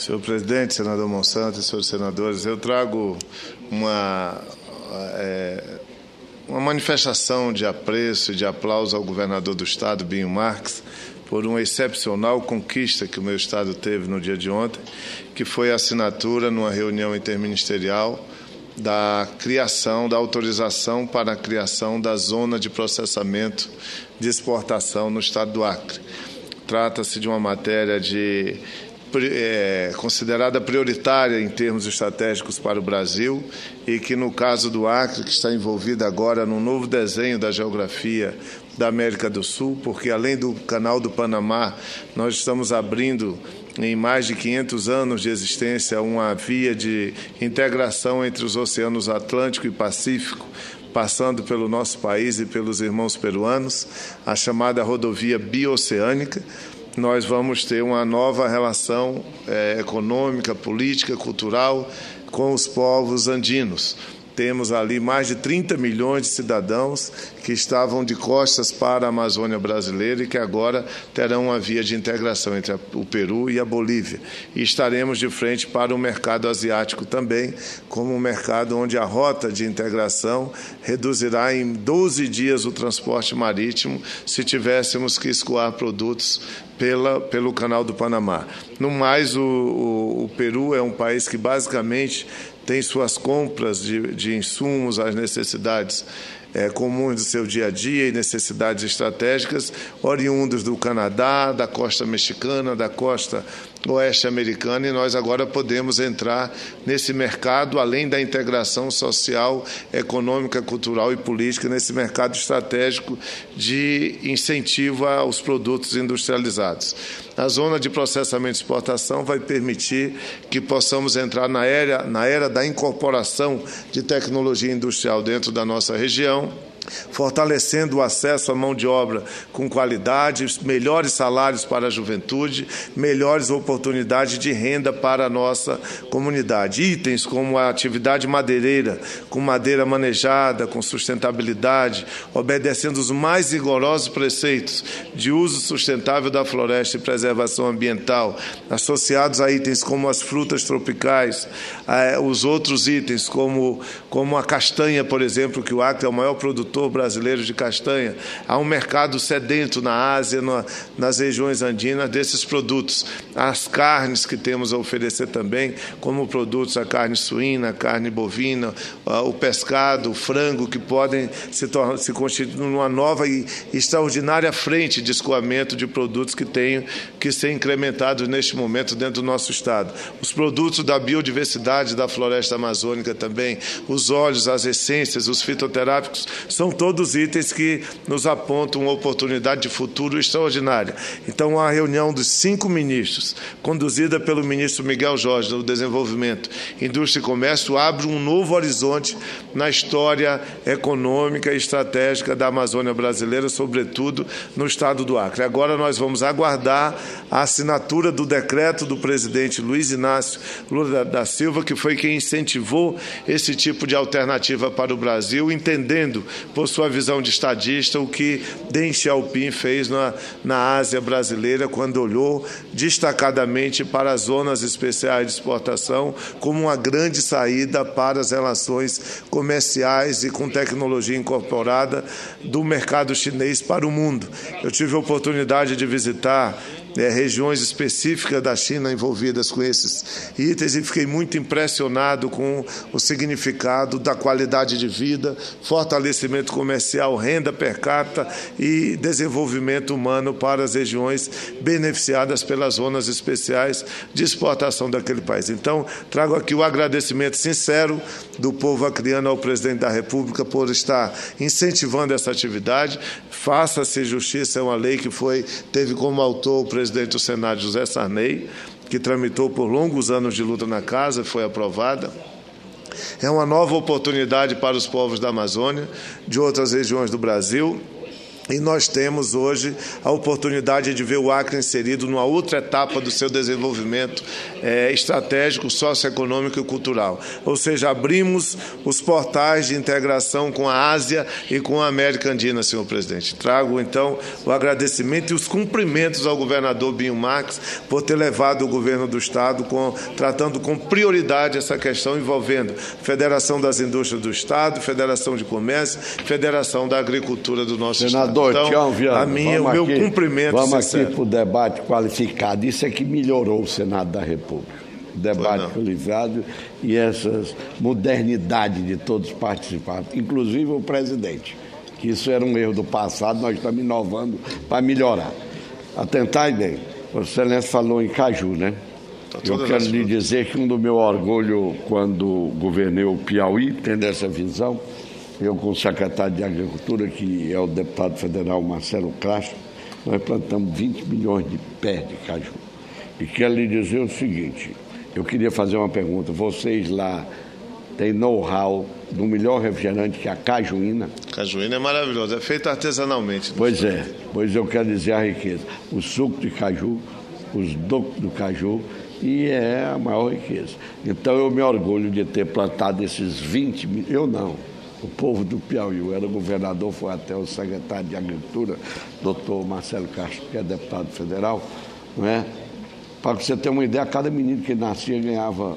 Senhor presidente, senador Monsanto e senhores senadores, eu trago uma manifestação de apreço e de aplauso ao governador do Estado, Binho Marques, por uma excepcional conquista que o meu Estado teve no dia de ontem, que foi a assinatura, numa reunião interministerial, da autorização para a criação da zona de processamento de exportação no Estado do Acre. Trata-se de uma matéria considerada prioritária em termos estratégicos para o Brasil e que, no caso do Acre, que está envolvido agora num novo desenho da geografia da América do Sul, porque, além do Canal do Panamá, nós estamos abrindo, em mais de 500 anos de existência, uma via de integração entre os oceanos Atlântico e Pacífico, passando pelo nosso país e pelos irmãos peruanos, a chamada rodovia bioceânica. Nós vamos ter uma nova relação econômica, política, cultural com os povos andinos. Temos ali mais de 30 milhões de cidadãos que estavam de costas para a Amazônia brasileira e que agora terão uma via de integração entre o Peru e a Bolívia. E estaremos de frente para o mercado asiático também, como um mercado onde a rota de integração reduzirá em 12 dias o transporte marítimo se tivéssemos que escoar produtos pelo Canal do Panamá. No mais, o Peru é um país que basicamente tem suas compras de insumos às necessidades comuns do seu dia a dia e necessidades estratégicas, oriundos do Canadá, da costa mexicana, da costa oeste americana, e nós agora podemos entrar nesse mercado, além da integração social, econômica, cultural e política, nesse mercado estratégico de incentivo aos produtos industrializados. A zona de processamento e exportação vai permitir que possamos entrar na era da incorporação de tecnologia industrial dentro da nossa região, fortalecendo o acesso à mão de obra com qualidade, melhores salários para a juventude, melhores oportunidades de renda para a nossa comunidade. Itens como a atividade madeireira, com madeira manejada, com sustentabilidade, obedecendo os mais rigorosos preceitos de uso sustentável da floresta e preservação ambiental, associados a itens como as frutas tropicais, os outros itens como a castanha, por exemplo, que o Acre é o maior produtor brasileiro de castanha. Há um mercado sedento na Ásia, nas regiões andinas, desses produtos. As carnes que temos a oferecer também, como produtos, a carne suína, a carne bovina, o pescado, o frango, que podem se constituir numa nova e extraordinária frente de escoamento de produtos que tenham que ser incrementados neste momento dentro do nosso Estado. Os produtos da biodiversidade da floresta amazônica também, os óleos, as essências, os fitoterápicos, são todos itens que nos apontam uma oportunidade de futuro extraordinária. Então, a reunião dos 5 ministros, conduzida pelo ministro Miguel Jorge, do Desenvolvimento, Indústria e Comércio, abre um novo horizonte na história econômica e estratégica da Amazônia brasileira, sobretudo no estado do Acre. Agora nós vamos aguardar a assinatura do decreto do presidente Luiz Inácio Lula da Silva, que foi quem incentivou esse tipo de alternativa para o Brasil, entendendo, por sua visão de estadista, o que Deng Xiaoping fez na Ásia brasileira, quando olhou destacadamente para as zonas especiais de exportação como uma grande saída para as relações comerciais e com tecnologia incorporada do mercado chinês para o mundo. Eu tive a oportunidade de visitar regiões específicas da China envolvidas com esses itens e fiquei muito impressionado com o significado da qualidade de vida, fortalecimento comercial, renda per capita e desenvolvimento humano para as regiões beneficiadas pelas zonas especiais de exportação daquele país. Então, trago aqui o agradecimento sincero do povo acreano ao presidente da República por estar incentivando essa atividade. Faça-se justiça, é uma lei que teve como autor o presidente do Senado, José Sarney, que tramitou por longos anos de luta na casa, foi aprovada. É uma nova oportunidade para os povos da Amazônia, de outras regiões do Brasil, E nós temos hoje a oportunidade de ver o Acre inserido numa outra etapa do seu desenvolvimento estratégico, socioeconômico e cultural. Ou seja, abrimos os portais de integração com a Ásia e com a América Andina, senhor presidente. Trago, então, o agradecimento e os cumprimentos ao governador Binho Marques por ter levado o governo do Estado tratando com prioridade essa questão envolvendo Federação das Indústrias do Estado, Federação de Comércio, Federação da Agricultura do nosso Estado. Então, Viana, o meu cumprimento vamos sincero. Aqui para o debate qualificado. Isso é que melhorou o Senado da República. O debate qualificado e essa modernidade de todos participarem, inclusive o presidente. Que isso era um erro do passado, nós estamos inovando para melhorar. Atentar, ideia. O Excelência falou em caju, né? Eu quero lhe dizer que um do meu orgulho quando governei o Piauí, tendo essa visão, eu com o secretário de Agricultura, que é o deputado federal Marcelo Castro, nós plantamos 20 milhões de pés de caju. E quero lhe dizer o seguinte, eu queria fazer uma pergunta, vocês lá têm know-how do melhor refrigerante que é a cajuína? Cajuína é maravilhoso, é feito artesanalmente. Pois eu quero dizer a riqueza, o suco de caju, os docos do caju, e é a maior riqueza. Então eu me orgulho de ter plantado esses 20 milhões, eu não. O povo do Piauí, eu era governador, foi até o secretário de Agricultura, doutor Marcelo Castro, que é deputado federal, não é? Para você ter uma ideia, cada menino que nascia ganhava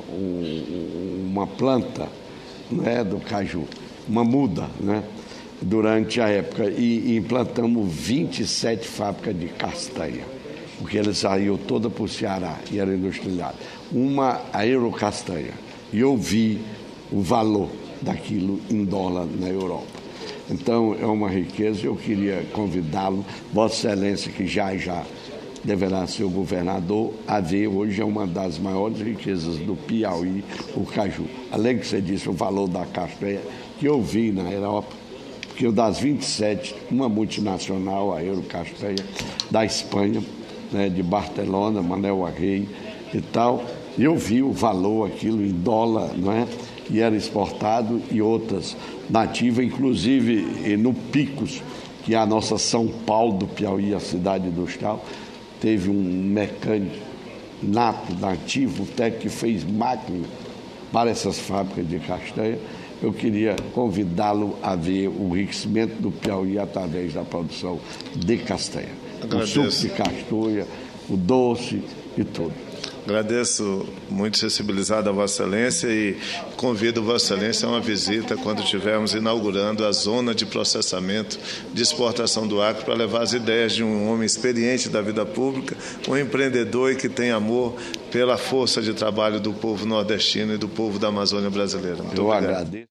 uma planta, não é, do caju, uma muda, né? Durante a época, e implantamos 27 fábricas de castanha, porque eles saíam toda para o Ceará e eram industrializadas. Uma, a Eurocastanha, e eu vi o valor daquilo em dólar na Europa. Então, é uma riqueza. Eu queria convidá-lo, Vossa Excelência, que já deverá ser o governador, a ver hoje é uma das maiores riquezas do Piauí, o caju. Além que você disse, o valor da castanha, que eu vi na Europa, porque das 27, uma multinacional, a Eurocastanha, da Espanha, né, de Barcelona, Manel Arrey e tal, eu vi o valor, aquilo em dólar, não é? E era exportado, e outras nativas, inclusive no Picos, que é a nossa São Paulo do Piauí, a cidade industrial, teve um mecânico nato, nativo, um técnico que fez máquina para essas fábricas de castanha. Eu queria convidá-lo a ver o enriquecimento do Piauí através da produção de castanha. Agradeço. O suco de castanha, o doce e tudo. Agradeço muito sensibilizado a Vossa Excelência e convido Vossa Excelência a uma visita quando estivermos inaugurando a zona de processamento de exportação do Acre para levar as ideias de um homem experiente da vida pública, um empreendedor e que tem amor pela força de trabalho do povo nordestino e do povo da Amazônia brasileira. Muito obrigado. Agradeço.